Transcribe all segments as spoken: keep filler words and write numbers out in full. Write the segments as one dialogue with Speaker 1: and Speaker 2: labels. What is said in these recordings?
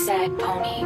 Speaker 1: Sad Pony.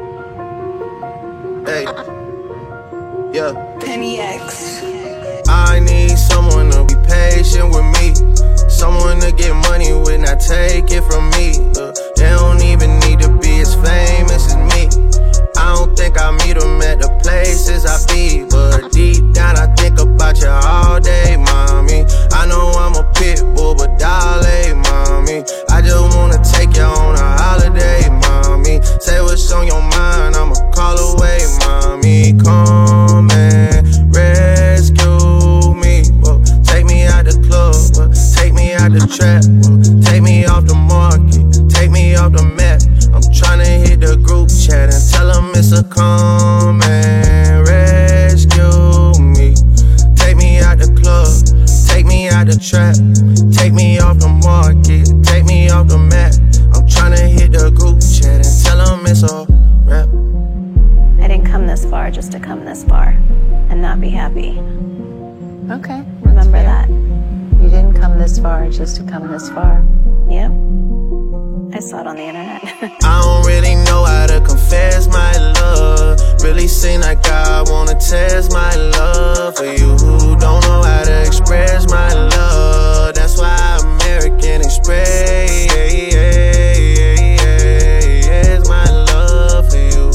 Speaker 2: Hey, yeah.
Speaker 3: Penny X.
Speaker 2: I need someone to be patient with me, someone to get money when I take it from me. Uh, they don't even need to be as famous as me. I don't think I meet them at the places I be, but deep down I think about you all day, mommy. I know I'm a pit bull, but darling, mommy, I just wanna take you on a holiday, mommy. Say what's on your mind, I'ma call away, mommy. Come and rescue me. Whoa. Take me out the club, whoa. Take me out the trap, whoa. Take me off the market, take me off the map. I'm tryna hit the group chat and tell them it's a come and rescue me. Take me out the club, take me out the trap, take me off the market, take me off the map. I'm tryna hit the group chat and tell them it's a rap.
Speaker 4: I didn't come this far just to come this far and not be happy.
Speaker 5: Okay.
Speaker 4: Remember that.
Speaker 5: You didn't come this far just to come this far.
Speaker 4: Yep. I saw it on the internet.
Speaker 2: I don't really know how to confess my love. Really seem like I wanna test my love for you who don't know how to express my love. That's why American Express my love for you.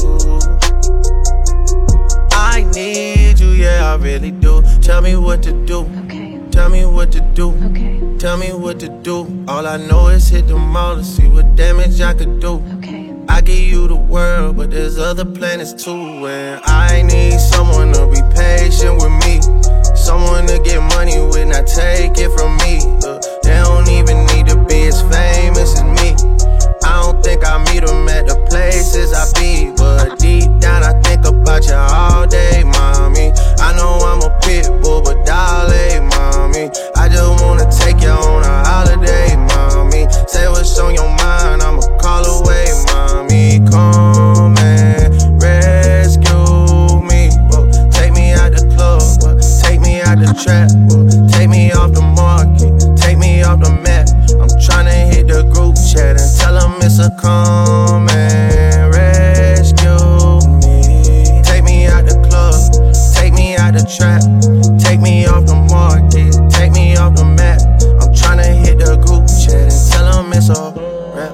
Speaker 2: I need you, yeah, I really do. Tell me what to do.
Speaker 4: Okay.
Speaker 2: Tell me what to do.
Speaker 4: Okay.
Speaker 2: Tell me what to do. All I know is hit the mall to see what damage I could do.
Speaker 4: Okay.
Speaker 2: I give you the world, but there's other planets too. And I need someone to be patient with me, someone to get money when I take it from me. Uh, they don't even need to be as famous as me. I don't think I meet them at the places I be, but deep down I think about you all day, mommy. I know I'm a pit bull, but darling, mommy, I just wanna take you on a holiday, mommy. Say what's on your mind, I'ma call away, mommy. Come and rescue me. Whoa. Take me out the club, whoa. Take me out the trap, whoa. Take me off the market, take me off the map. I'm tryna hit the group chat and tell them it's a come and rescue me. Take me out the club, take me out the trap, take me off the market, take me off the map. I'm tryna hit the group chat and tell them it's a rap.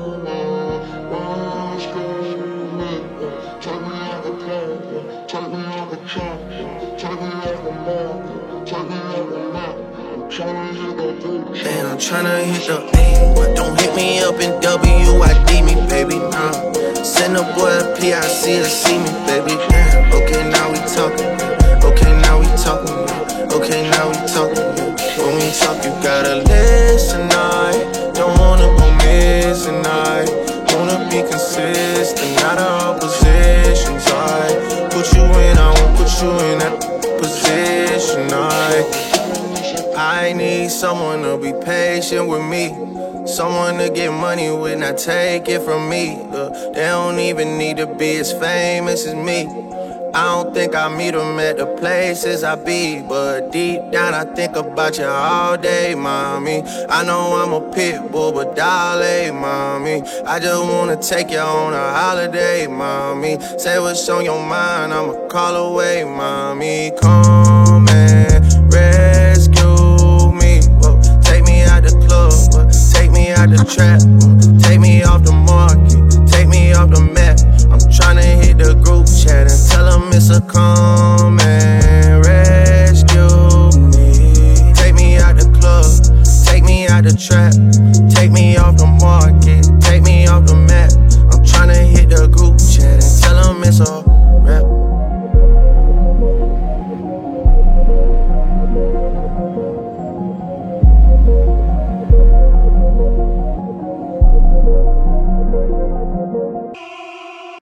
Speaker 2: And I'm tryna hit the A, but don't hit me up in W I D me, baby, nah. Send a boy a P I C to see me, baby, damn. Okay, now we talking, okay, now we talking, okay, now we talking. When we talk, you gotta listen, I don't wanna go missing, I wanna be consistent, not all positions, I put you in, I won't put you in that position, I I need someone to be patient with me, someone to get money when I take it from me. Uh, they don't even need to be as famous as me. I don't think I meet them at the places I be, but deep down I think about you all day, mommy. I know I'm a pit bull, but darling, mommy, I just wanna take you on a holiday, mommy. Say what's on your mind, I'ma call away, mommy. Come and rescue me. Whoa. Take me out the club, whoa. Take me out the trap, whoa. Take me off the